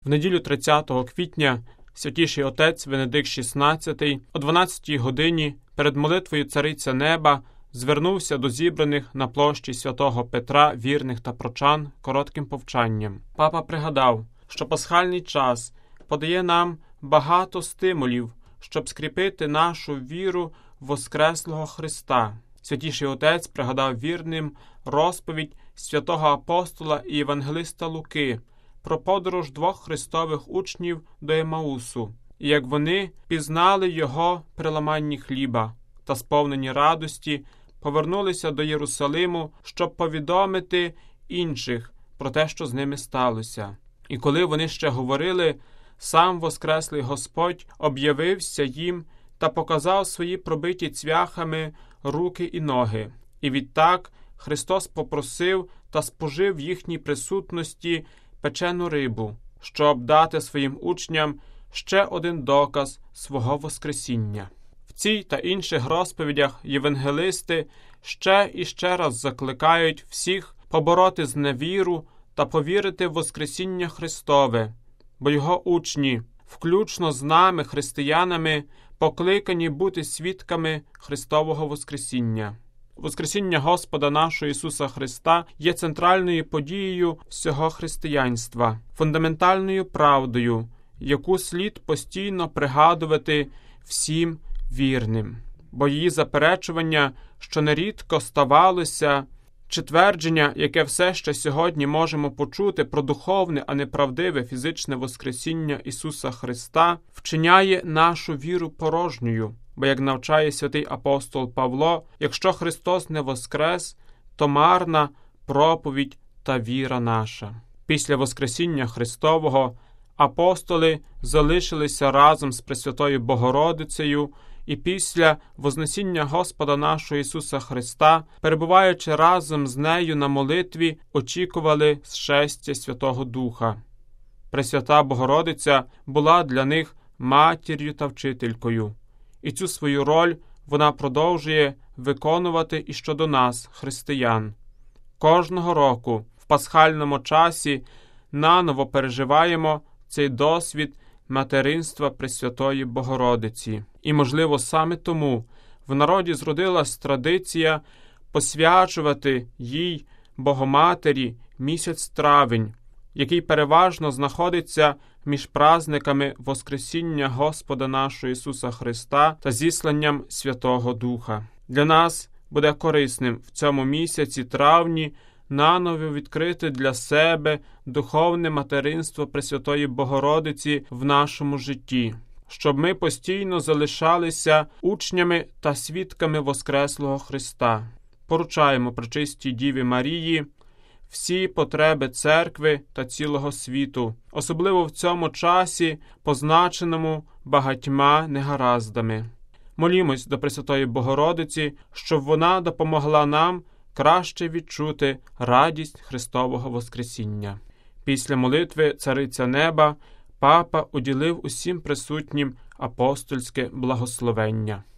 В неділю 30 квітня Святіший Отець Венедикт XVI о 12-й годині перед молитвою Цариця Неба звернувся до зібраних на площі Святого Петра вірних та прочан коротким повчанням. Папа пригадав, що пасхальний час подає нам багато стимулів, щоб скріпити нашу віру в Воскреслого Христа. Святіший Отець пригадав вірним розповідь святого апостола і євангелиста Луки про подорож двох Христових учнів до Емаусу, і як вони пізнали його при ламанні хліба та сповнені радості повернулися до Єрусалиму, щоб повідомити інших про те, що з ними сталося. І коли вони ще говорили, сам Воскреслий Господь об'явився їм та показав свої пробиті цвяхами руки і ноги. І відтак Христос попросив та спожив в їхній присутності печену рибу, щоб дати своїм учням ще один доказ свого Воскресіння. В цій та інших розповідях євангелисти ще і ще раз закликають всіх побороти зневіру та повірити в Воскресіння Христове, бо його учні, включно з нами, християнами, покликані бути свідками Христового Воскресіння. Воскресіння Господа нашого Ісуса Христа є центральною подією всього християнства, фундаментальною правдою, яку слід постійно пригадувати всім вірним. Бо її заперечування, що нерідко ставалося, чи твердження, яке все ще сьогодні можемо почути про духовне, а не правдиве фізичне Воскресіння Ісуса Христа, вчиняє нашу віру порожньою. Бо, як навчає святий апостол Павло, якщо Христос не воскрес, то марна проповідь та віра наша. Після Воскресіння Христового апостоли залишилися разом з Пресвятою Богородицею і після Вознесіння Господа нашого Ісуса Христа, перебуваючи разом з нею на молитві, очікували зшестя Святого Духа. Пресвята Богородиця була для них матір'ю та вчителькою. І цю свою роль вона продовжує виконувати і щодо нас, християн. Кожного року в пасхальному часі наново переживаємо цей досвід материнства Пресвятої Богородиці. І, можливо, саме тому в народі зродилась традиція посвячувати їй, Богоматері, місяць травень, який переважно знаходиться між праздниками Воскресіння Господа нашого Ісуса Христа та зісланням Святого Духа. Для нас буде корисним в цьому місяці травні наново відкрити для себе духовне материнство Пресвятої Богородиці в нашому житті, щоб ми постійно залишалися учнями та свідками Воскреслого Христа. Поручаємо Пречистій Діві Марії всі потреби церкви та цілого світу, особливо в цьому часі, позначеному багатьма негараздами. Молімось до Пресвятої Богородиці, щоб вона допомогла нам краще відчути радість Христового Воскресіння. Після молитви Цариця Неба папа уділив усім присутнім апостольське благословення.